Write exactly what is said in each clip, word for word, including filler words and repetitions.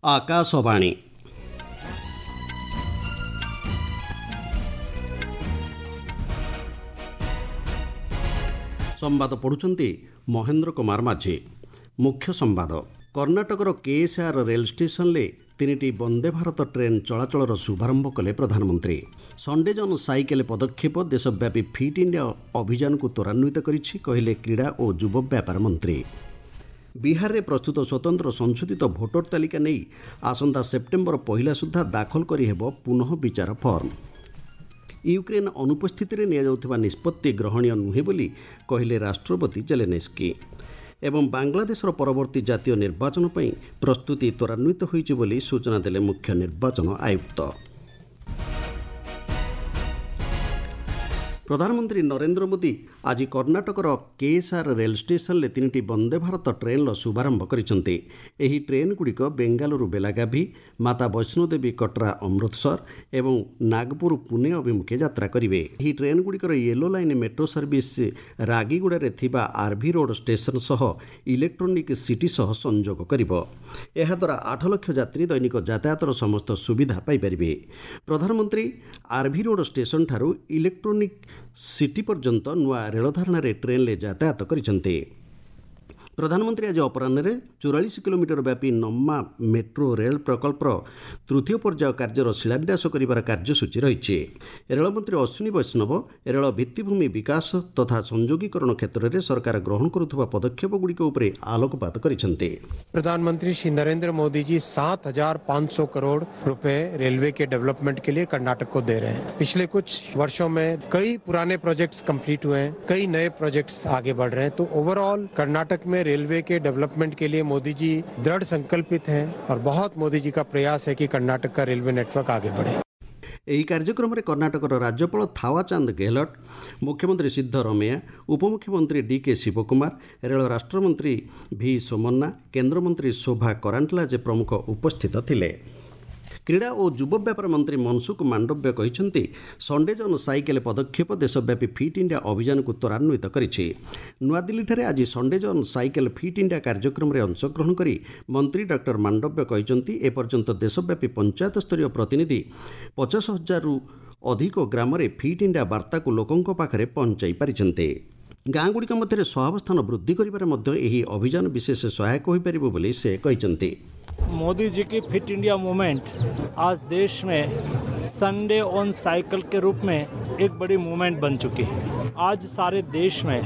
आकाशवाणी संवाद पढ़ुचंती महेंद्र कुमार माझी। मुख्य संवाद कर्णाटकर केएसआर रेल स्टेशन ले तीनिटी वंदे भारत ट्रेन चलाचलर शुभारंभ कले प्रधानमंत्री। संडे जन साइकेल पदक्षेप देशव्यापी फिट इंडिया अभियान को त्वरान्वित करिछि कहले क्रीड़ा और युव व्यापार मंत्री। बिहार में प्रस्तुत स्वतंत्र संशोधित भोटर तालिका नहीं आसंता सेप्टेम्बर पहला सुधा दाखल करी हेबो पुनः विचार फॉर्म। यूक्रेन अनुपस्थित में नियाजाउथिबा निष्पत्ति ग्रहणीय नुहे बोली कहले राष्ट्रपति जेलेन्स्की। एवं बांग्लादेशर परवर्ती जातीय निर्वाचन पर प्रस्तुति त्वरान्वित होइछि बोली सूचना देले मुख्य निर्वाचन आयुक्त। प्रधानमंत्री नरेंद्र मोदी आज कर्णाटकर केएसआर रेल स्टेशन ले तीनिटी वंदे भारत ट्रेन शुभारंभ करिसेंति। एही ट्रेन गुड़िक बेंगालुरु बेलागावी, माता वैष्णोदेवी कटरा अमृतसर एवं नागपुर पुणे अभिमुखे यात्रा करिवे। एही ट्रेन गुड़िकर yellow line metro service Ragigudda थिबा आरभी रोड स्टेशन सह इलेक्ट्रोनिक सिटी सह संजोग करिवो। एहा द्वारा आठ लाख यात्री दैनिक यातायातर समस्त सुविधा पाई परिबे। प्रधानमंत्री आरभी रोड स्टेशन ठारू इलेक्ट्रोनिक सिटी पर्यंत नुआ रेलधारणा ट्रेन ले यातायात करिसेंति। प्रधानमंत्री आज अपराह्न चौरालीस किलोमीटर व्यापी नम्मा मेट्रो रेल प्रकल्पर तृतीय पर्याय कार्यर शिलान्यास करिवार कार्यसूची रही। रेलमंत्री अश्विनी वैष्णव रेल भित्तिभूमि विकास तथा संयोगीकरण क्षेत्र में सरकार ग्रहण करुवा पदक्षेप गुड़िक उपरे आलोकपात करिसेंति। प्रधानमंत्री श्री नरेंद्र मोदी जी सात हजार पाँच सौ करोड़ रुपए रेलवे के डेवलपमेंट के लिए कर्नाटक को दे रहे हैं। पिछले कुछ वर्षों में कई पुराने प्रोजेक्ट्स कंप्लीट हुए हैं, कई नए प्रोजेक्ट्स आगे बढ़ रहे हैं। तो ओवरऑल कर्नाटक में रेलवे के डेवलपमेंट के लिए मोदी जी दृढ़ संकल्पित हैं और बहुत मोदी जी का प्रयास है कि कर्नाटक का रेलवे नेटवर्क आगे बढ़े। ଏହି କାର୍ଯ୍ୟକ୍ରମରେ କର୍ଣ୍ଣାଟକର ରାଜ୍ୟପାଳ ଥାୱାଚାନ୍ଦ ଗେହଲଟ, ମୁଖ୍ୟମନ୍ତ୍ରୀ ସିଦ୍ଧରମେୟା, ଉପମୁଖ୍ୟମନ୍ତ୍ରୀ ଡିକେ ଶିବକୁମାର, ରେଳ ରାଷ୍ଟ୍ରମନ୍ତ୍ରୀ ଭି ସୋମନ୍ନା, କେନ୍ଦ୍ରମନ୍ତ୍ରୀ ଶୋଭା କରାଣ୍ଟଲାଜେ ପ୍ରମୁଖ ଉପସ୍ଥିତ ଥିଲେ। क्रीड़ा और युव व्यापार मंत्री मनसुख मांडव्य कहते संडे जन साइकेल पदक्षेप देशव्यापी फिट इंडिया अभियान को त्वरान्वित करिछि। नुआदिल्ली आज संडे जन साइकेल फिट इंडिया कार्यक्रम में अंशग्रहण करी मंत्री डॉक्टर मांडव्य कहते एपर्यंत देशव्यापी पंचायत स्तरीय प्रतिनिधि पचास हजार अधिक ग्राम में फिट इंडिया वार्ता को लोकों पाखरे पहुंचाई पारिछन्ते। गाँ गुड़िक मध्य सहावस्थान वृद्धि करिबारे अभियान विशेष सहायक हो पारिबो बोली से कहते। मोदी जी की फिट इंडिया मूवमेंट आज देश में संडे ऑन साइकिल के रूप में एक बड़ी मूवमेंट बन चुकी है। आज सारे देश में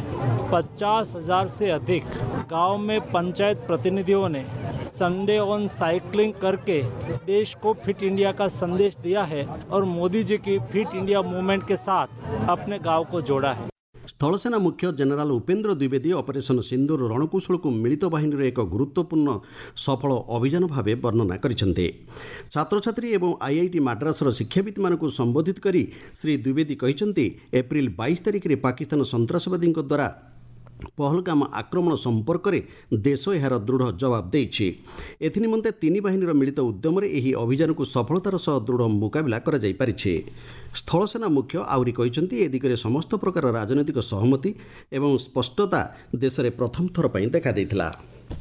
पचास हजार से अधिक गांव में पंचायत प्रतिनिधियों ने संडे ऑन साइकिलिंग करके देश को फिट इंडिया का संदेश दिया है और मोदी जी की फिट इंडिया मूवमेंट के साथ अपने गांव को जोड़ा है। स्थलसेना मुख्य जेनेराल उपेन्द्र द्विवेदी ऑपरेशन सिंदूर रणकौशल को मिलित बाहिनी एक गुरुत्वपूर्ण सफल अभियान भाव वर्णना करिसेंते। छात्र छात्री एवं आईआईटी माड्रासर शिक्षाविद मानक संबोधित करी श्री द्विवेदी कहते एप्रिल बाईस तारिख में पाकिस्तान सन्त्रासवादी द्वारा पहलगाम आक्रमण संपर्क में देश यार दृढ़ जवाब देइछि। एथिनिमंते तीन बाहिनीर मिलित उद्यम एही अभियान को सफलतार सह दृढ़ मुकाबिला करा जाई पारिछि। स्थलसेना मुख्य आउरी कहते ए दिगरे समस्त प्रकार राजनैतिक सहमति एवं स्पष्टता देश में प्रथम थर पर देखा देइथिला।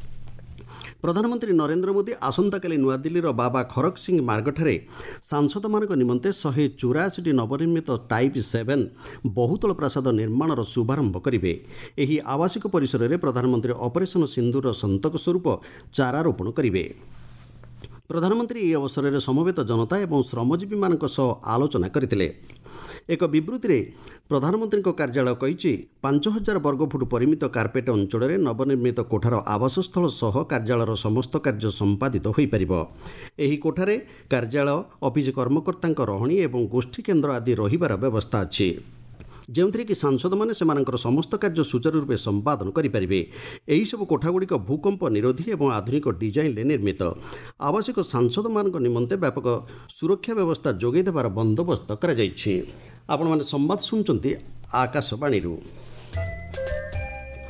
प्रधानमंत्री नरेंद्र मोदी आसंताकाली नुआदिल्लीर बाबा खरक सिंह मार्गଠାରେ सांसदମାନଙ୍କ निमंते शहे चौरासी नवनिर्मित टाइप सेवेन बहुतल प्रासाद निर्माणर शुभारंभ करिवे। एही आवासिक परिसर में प्रधानमंत्री ऑपरेशन सिंदूर संतक स्वरूप चारारोपण करिवे। प्रधानमंत्री এই अवसर समवेत जनता एवं श्रमजीवी मानक सह आलोचना करथिले। एक विवृत्ति में प्रधानमंत्री कार्यालय कही पांच हजार वर्गफुट परिमित कार्पेट अंचल में नवनिर्मित कोठार आवास स्थल सह कार्यालयर समस्त कार्य संपादित हो पारिबो। एही कोठारे कार्यालय ऑफिस कर्मकर्ता रही एवं गोष्ठी केन्द्र आदि रहिबार व्यवस्था अछि, जो कि सांसद मैंने से समस्त कार्य सुचारू रूपे संपादन करेंगे। यही सब कोठागुड़िक भूकंप निरोधी और आधुनिक डिजाइन निर्मित। आवश्यक सांसद मान निमंते व्यापक सुरक्षा व्यवस्था जोगाई देवार बंदोबस्त करा जाइछि। आपण माने संवाद सुनचंती आकाशवाणी।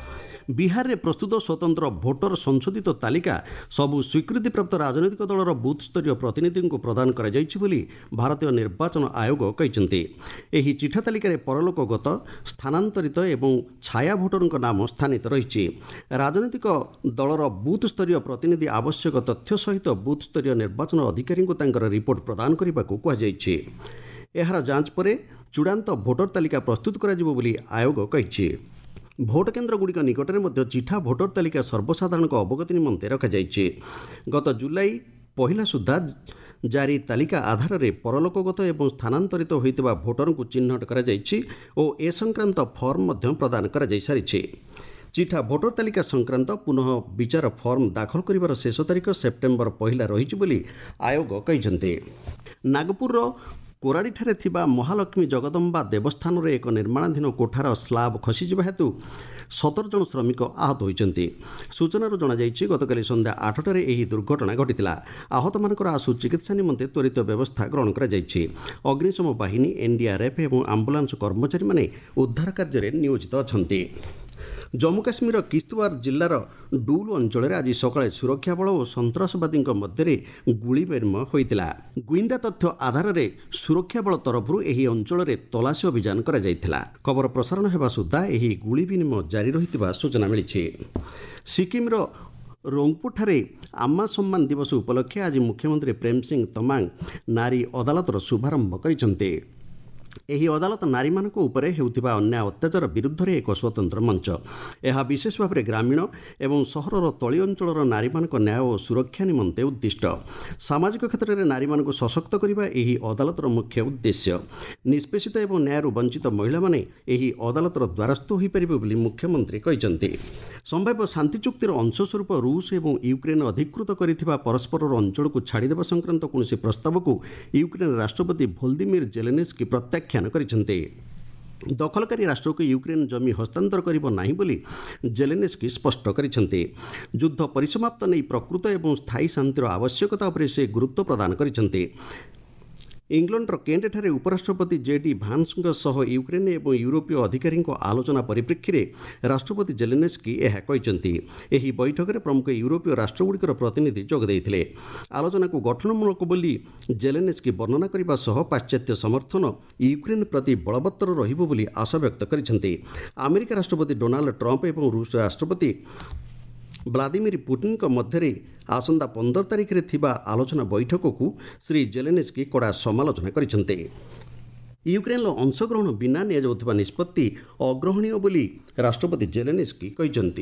ବିହାରରେ ପ୍ରସ୍ତୁତ ସ୍ୱତନ୍ତ୍ର ଭୋଟର ସଂଶୋଧିତ ତାଲିକା ସବୁ ସ୍ୱୀକୃତିପ୍ରାପ୍ତ ରାଜନୈତିକ ଦଳର ବୁଥ୍ ସ୍ତରୀୟ ପ୍ରତିନିଧିଙ୍କୁ ପ୍ରଦାନ କରାଯାଇଛି ବୋଲି ଭାରତୀୟ ନିର୍ବାଚନ ଆୟୋଗ କହିଛନ୍ତି। ଏହି ଚିଠା ତାଲିକାରେ ପରଲୋକଗତ, ସ୍ଥାନାନ୍ତରିତ ଏବଂ ଛାୟା ଭୋଟରଙ୍କ ନାମ ସ୍ଥାନିତ ରହିଛି। ରାଜନୈତିକ ଦଳର ବୁଥ୍ ସ୍ତରୀୟ ପ୍ରତିନିଧି ଆବଶ୍ୟକ ତଥ୍ୟ ସହିତ ବୁଥ୍ ସ୍ତରୀୟ ନିର୍ବାଚନ ଅଧିକାରୀଙ୍କୁ ତାଙ୍କର ରିପୋର୍ଟ ପ୍ରଦାନ କରିବାକୁ କୁହାଯାଇଛି। ଏହାର ଯାଞ୍ଚ ପରେ ଚୂଡ଼ାନ୍ତ ଭୋଟର ତାଲିକା ପ୍ରସ୍ତୁତ କରାଯିବ ବୋଲି ଆୟୋଗ କହିଛି। ଭୋଟ କେନ୍ଦ୍ରଗୁଡ଼ିକ ନିକଟରେ ମଧ୍ୟ ଚିଠା ଭୋଟର ତାଲିକା ସର୍ବସାଧାରଣଙ୍କ ଅବଗତି ନିମନ୍ତେ ରଖାଯାଇଛି। ଗତ ଜୁଲାଇ ପହିଲା ସୁଦ୍ଧା ଜାରି ତାଲିକା ଆଧାରରେ ପରଲୋକଗତ ଏବଂ ସ୍ଥାନାନ୍ତରିତ ହୋଇଥିବା ଭୋଟରଙ୍କୁ ଚିହ୍ନଟ କରାଯାଇଛି ଓ ଏ ସଂକ୍ରାନ୍ତ ଫର୍ମ ମଧ୍ୟ ପ୍ରଦାନ କରାଯାଇସାରିଛି। ଚିଠା ଭୋଟର ତାଲିକା ସଂକ୍ରାନ୍ତ ପୁନଃ ବିଚାର ଫର୍ମ ଦାଖଲ କରିବାର ଶେଷ ତାରିଖ ସେପ୍ଟେମ୍ବର ପହିଲା ରହିଛି ବୋଲି ଆୟୋଗ କହିଛନ୍ତି। ନାଗପୁରର କୋରାଡ଼ିଠାରେ ଥିବା ମହାଲକ୍ଷ୍ମୀ ଜଗଦମ୍ବା ଦେବସ୍ଥାନରେ ଏକ ନିର୍ମାଣାଧୀନ କୋଠାର ସ୍ଲାବ୍ ଖସିଯିବା ହେତୁ ସତର ଜଣ ଶ୍ରମିକ ଆହତ ହୋଇଛନ୍ତି। ସୂଚନାରୁ ଜଣାଯାଇଛି ଗତକାଲି ସନ୍ଧ୍ୟା ଆଠଟାରେ ଏହି ଦୁର୍ଘଟଣା ଘଟିଥିଲା। ଆହତମାନଙ୍କର ଆଶୁ ଚିକିତ୍ସା ନିମନ୍ତେ ତ୍ୱରିତ ବ୍ୟବସ୍ଥା ଗ୍ରହଣ କରାଯାଇଛି। ଅଗ୍ନିଶମ ବାହିନୀ, ଏନ୍ଡିଆର୍ଏଫ୍ ଏବଂ ଆମ୍ବୁଲାନ୍ସ କର୍ମଚାରୀମାନେ ଉଦ୍ଧାର କାର୍ଯ୍ୟରେ ନିୟୋଜିତ ଅଛନ୍ତି। ଜମ୍ମୁ କାଶ୍ମୀରର କିସ୍ତୱାର ଜିଲ୍ଲାର ଡୁଲ୍ ଅଞ୍ଚଳରେ ଆଜି ସକାଳେ ସୁରକ୍ଷା ବଳ ଓ ସନ୍ତାସବାଦୀଙ୍କ ମଧ୍ୟରେ ଗୁଳି ବିନିମୟ ହୋଇଥିଲା। ଗୁଇନ୍ଦା ତଥ୍ୟ ଆଧାରରେ ସୁରକ୍ଷା ବଳ ତରଫରୁ ଏହି ଅଞ୍ଚଳରେ ତଲାସୀ ଅଭିଯାନ କରାଯାଇଥିଲା। ଖବର ପ୍ରସାରଣ ହେବା ସୁଦ୍ଧା ଏହି ଗୁଳି ବିନିମୟ ଜାରି ରହିଥିବା ସୂଚନା ମିଳିଛି। ସିକିମ୍ର ରୋଙ୍ଗପୁରଠାରେ ଆମ୍ମା ସମ୍ମାନ ଦିବସ ଉପଲକ୍ଷେ ଆଜି ମୁଖ୍ୟମନ୍ତ୍ରୀ ପ୍ରେମ ସିଂ ତମାଙ୍ଗ ନାରୀ ଅଦାଲତର ଶୁଭାରମ୍ଭ କରିଛନ୍ତି। ଏହି ଅଦାଲତ ନାରୀମାନଙ୍କ ଉପରେ ହେଉଥିବା ଅନ୍ୟାୟ ଅତ୍ୟାଚାର ବିରୁଦ୍ଧରେ ଏକ ସ୍ୱତନ୍ତ୍ର ମଞ୍ଚ। ଏହା ବିଶେଷ ଭାବରେ ଗ୍ରାମୀଣ ଏବଂ ସହରର ତଳି ଅଞ୍ଚଳର ନାରୀମାନଙ୍କ ନ୍ୟାୟ ଓ ସୁରକ୍ଷା ନିମନ୍ତେ ଉଦ୍ଦିଷ୍ଟ। ସାମାଜିକ କ୍ଷେତ୍ରରେ ନାରୀମାନଙ୍କୁ ସଶକ୍ତ କରିବା ଏହି ଅଦାଲତର ମୁଖ୍ୟ ଉଦ୍ଦେଶ୍ୟ। ନିଷ୍ପେଷିତ ଏବଂ ନ୍ୟାୟରୁ ବଞ୍ଚିତ ମହିଳାମାନେ ଏହି ଅଦାଲତର ଦ୍ୱାରସ୍ଥ ହୋଇପାରିବେ ବୋଲି ମୁଖ୍ୟମନ୍ତ୍ରୀ କହିଛନ୍ତି। ସମ୍ଭାବ୍ୟ ଶାନ୍ତି ଚୁକ୍ତିର ଅଂଶସ୍ୱରୂପ ରୁଷ ଏବଂ ୟୁକ୍ରେନ୍ ଅଧିକୃତ କରିଥିବା ପରସ୍ପରର ଅଞ୍ଚଳକୁ ଛାଡ଼ିଦେବା ସଂକ୍ରାନ୍ତ କୌଣସି ପ୍ରସ୍ତାବକୁ ୟୁକ୍ରେନ୍ ରାଷ୍ଟ୍ରପତି ଭୋଲଦିମିର୍ ଜେଲେନ୍ସ୍କି ପ୍ରତ୍ୟାଖ୍ୟାନ କରିଛନ୍ତି। ଦଖଲକାରୀ ରାଷ୍ଟ୍ରକୁ ୟୁକ୍ରେନ୍ ଜମି ହସ୍ତାନ୍ତର କରିବ ନାହିଁ ବୋଲି ଜେଲେନ୍ସ୍କି ସ୍ପଷ୍ଟ କରିଛନ୍ତି। ଯୁଦ୍ଧ ପରିସମାପ୍ତ ନେଇ ପ୍ରକୃତ ଏବଂ ସ୍ଥାୟୀ ଶାନ୍ତିର ଆବଶ୍ୟକତା ଉପରେ ସେ ଗୁରୁତ୍ୱ ପ୍ରଦାନ କରିଛନ୍ତି। ଇଂଲଣ୍ଡର କେଣ୍ଟଠାରେ ଉପରାଷ୍ଟ୍ରପତି ଜେ ଡି ଭାନ୍ସଙ୍କ ସହ ୟୁକ୍ରେନ୍ ଏବଂ ୟୁରୋପୀୟ ଅଧିକାରୀଙ୍କ ଆଲୋଚନା ପରିପ୍ରେକ୍ଷୀରେ ରାଷ୍ଟ୍ରପତି ଜେଲେନ୍ସ୍କି ଏହା କହିଛନ୍ତି। ଏହି ବୈଠକରେ ପ୍ରମୁଖ ୟୁରୋପୀୟ ରାଷ୍ଟ୍ରଗୁଡ଼ିକର ପ୍ରତିନିଧି ଯୋଗ ଦେଇଥିଲେ। ଆଲୋଚନାକୁ ଗଠନମୂଳକ ବୋଲି ଜେଲେନ୍ସ୍କି ବର୍ଣ୍ଣନା କରିବା ସହ ପାଶ୍ଚାତ୍ୟ ସମର୍ଥନ ୟୁକ୍ରେନ୍ ପ୍ରତି ବଳବତ୍ତର ରହିବ ବୋଲି ଆଶାବ୍ୟକ୍ତ କରିଛନ୍ତି। ଆମେରିକା ରାଷ୍ଟ୍ରପତି ଡୋନାଲ୍ଡ ଟ୍ରମ୍ପ ଏବଂ ରୁଷ ରାଷ୍ଟ୍ରପତି ଭ୍ଲାଦିମିର୍ ପୁଟିନ୍ଙ୍କ ମଧ୍ୟରେ ଆସନ୍ତା ପନ୍ଦର ତାରିଖରେ ଥିବା ଆଲୋଚନା ବୈଠକକୁ ଶ୍ରୀ ଜେଲେନ୍ସ୍କି କଡ଼ା ସମାଲୋଚନା କରିଛନ୍ତି। ୟୁକ୍ରେନ୍ର ଅଂଶଗ୍ରହଣ ବିନା ନିଆଯାଉଥିବା ନିଷ୍ପତ୍ତି ଅଗ୍ରହଣୀୟ ବୋଲି ରାଷ୍ଟ୍ରପତି ଜେଲେନ୍ସ୍କି କହିଛନ୍ତି।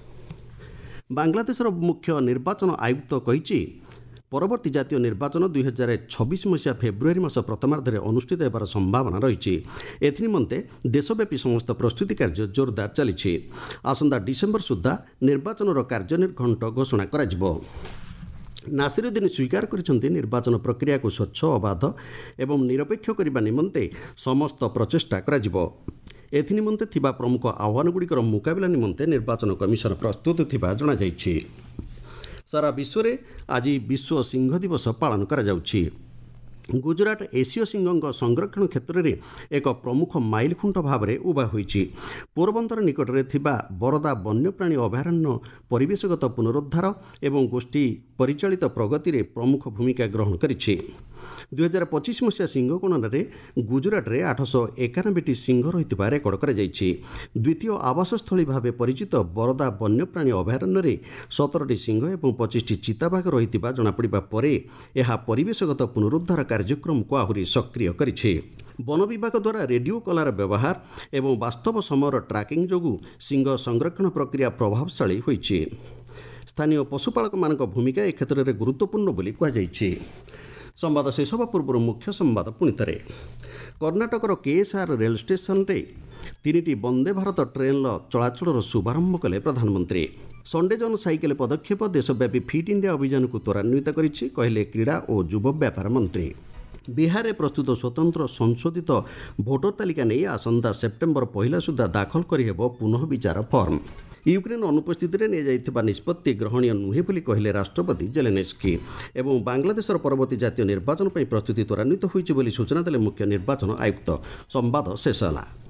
ବାଂଲାଦେଶର ମୁଖ୍ୟ ନିର୍ବାଚନ ଆୟୁକ୍ତ କହିଛି ପରବର୍ତ୍ତୀ ଜାତୀୟ ନିର୍ବାଚନ ଦୁଇ ହଜାର ଛବିଶ ମସିହା ଫେବୃଆରୀ ମାସ ପ୍ରଥମାର୍ଦ୍ଧରେ ଅନୁଷ୍ଠିତ ହେବାର ସମ୍ଭାବନା ରହିଛି। ଏଥିନିମନ୍ତେ ଦେଶବ୍ୟାପୀ ସମସ୍ତ ପ୍ରସ୍ତୁତି କାର୍ଯ୍ୟ ଜୋରଦାର ଚାଲିଛି। ଆସନ୍ତା ଡିସେମ୍ବର ସୁଦ୍ଧା ନିର୍ବାଚନର କାର୍ଯ୍ୟନିର୍ଘଣ୍ଟ ଘୋଷଣା କରାଯିବ। ନାସିରୁଦ୍ଦିନ୍ ସ୍ୱୀକାର କରିଛନ୍ତି ନିର୍ବାଚନ ପ୍ରକ୍ରିୟାକୁ ସ୍ୱଚ୍ଛ, ଅବାଧ ଏବଂ ନିରପେକ୍ଷ କରିବା ନିମନ୍ତେ ସମସ୍ତ ପ୍ରଚେଷ୍ଟା କରାଯିବ। ଏଥିନିମନ୍ତେ ଥିବା ପ୍ରମୁଖ ଆହ୍ୱାନଗୁଡ଼ିକର ମୁକାବିଲା ନିମନ୍ତେ ନିର୍ବାଚନ କମିଶନ ପ୍ରସ୍ତୁତ ଥିବା ଜଣାଯାଇଛି। ସାରା ବିଶ୍ୱରେ ଆଜି ବିଶ୍ୱ ସିଂହ ଦିବସ ପାଳନ କରାଯାଉଛି। ଗୁଜରାଟ ଏସୀୟ ସିଂହଙ୍କ ସଂରକ୍ଷଣ କ୍ଷେତ୍ରରେ ଏକ ପ୍ରମୁଖ ମାଇଲଖୁଣ୍ଟ ଭାବରେ ଉଭା ହୋଇଛି। ପୋରବନ୍ଦର ନିକଟରେ ଥିବା ବରଦା ବନ୍ୟପ୍ରାଣୀ ଅଭୟାରଣ୍ୟ ପରିବେଶଗତ ପୁନରୁଦ୍ଧାର ଏବଂ ଗୋଷ୍ଠୀ ପରିଚାଳିତ ପ୍ରଗତିରେ ପ୍ରମୁଖ ଭୂମିକା ଗ୍ରହଣ କରିଛି। ଦୁଇ ହଜାର ପଚିଶ ମସିହା ସିଂହ ଗଣନାରେ ଗୁଜରାଟରେ ଆଠଶହ ଏକାନବେଟି ସିଂହ ରହିଥିବା ରେକର୍ଡ କରାଯାଇଛି। ଦ୍ୱିତୀୟ ଆବାସସ୍ଥଳୀ ଭାବେ ପରିଚିତ ବରଦା ବନ୍ୟପ୍ରାଣୀ ଅଭୟାରଣ୍ୟରେ ସତରଟି ସିଂହ ଏବଂ ପଚିଶଟି ଚିତାବାଘ ରହିଥିବା ଜଣାପଡ଼ିବା ପରେ ଏହା ପରିବେଶଗତ ପୁନରୁଦ୍ଧାର କାର୍ଯ୍ୟକ୍ରମକୁ ଆହୁରି ସକ୍ରିୟ କରିଛି। ବନ ବିଭାଗ ଦ୍ୱାରା ରେଡିଓ କଲାର ବ୍ୟବହାର ଏବଂ ବାସ୍ତବ ସମୟର ଟ୍ରାକିଂ ଯୋଗୁଁ ସିଂହ ସଂରକ୍ଷଣ ପ୍ରକ୍ରିୟା ପ୍ରଭାବଶାଳୀ ହୋଇଛି। ସ୍ଥାନୀୟ ପଶୁପାଳକମାନଙ୍କ ଭୂମିକା ଏ କ୍ଷେତ୍ରରେ ଗୁରୁତ୍ୱପୂର୍ଣ୍ଣ ବୋଲି କୁହାଯାଇଛି। ସମ୍ବାଦ ଶେଷ ହେବା ପୂର୍ବରୁ ମୁଖ୍ୟ ସମ୍ବାଦ ପୁଣି ଥରେ। କର୍ଣ୍ଣାଟକର କେଏସ୍ଆର୍ ରେଳ ଷ୍ଟେସନରେ ତିନିଟି ବନ୍ଦେ ଭାରତ ଟ୍ରେନ୍ର ଚଳାଚଳର ଶୁଭାରମ୍ଭ କଲେ ପ୍ରଧାନମନ୍ତ୍ରୀ। ସଣ୍ଡେ ଜନ ସାଇକେଲ ପଦକ୍ଷେପ ଦେଶବ୍ୟାପୀ ଫିଟ୍ ଇଣ୍ଡିଆ ଅଭିଯାନକୁ ତ୍ୱରାନ୍ୱିତ କରିଛି, କହିଲେ କ୍ରୀଡ଼ା ଓ ଯୁବ ବ୍ୟାପାର ମନ୍ତ୍ରୀ। ବିହାରରେ ପ୍ରସ୍ତୁତ ସ୍ୱତନ୍ତ୍ର ସଂଶୋଧିତ ଭୋଟର ତାଲିକା ନେଇ ଆସନ୍ତା ସେପ୍ଟେମ୍ବର ପହିଲା ସୁଦ୍ଧା ଦାଖଲ କରିହେବ ପୁନଃ ବିଚାର ଫର୍ମ। ୟୁକ୍ରେନ୍ ଅନୁପସ୍ଥିତିରେ ନିଆଯାଇଥିବା ନିଷ୍ପତ୍ତି ଗ୍ରହଣୀୟ ନୁହେଁ ବୋଲି କହିଲେ ରାଷ୍ଟ୍ରପତି ଜେଲେନ୍ସ୍କି। ଏବଂ ବାଂଲାଦେଶର ପରବର୍ତ୍ତୀ ଜାତୀୟ ନିର୍ବାଚନ ପାଇଁ ପ୍ରସ୍ତୁତି ତ୍ୱରାନ୍ୱିତ ହୋଇଛି ବୋଲି ସୂଚନା ଦେଲେ ମୁଖ୍ୟ ନିର୍ବାଚନ ଆୟୁକ୍ତ। ସମ୍ବାଦ ଶେଷ ହେଲା।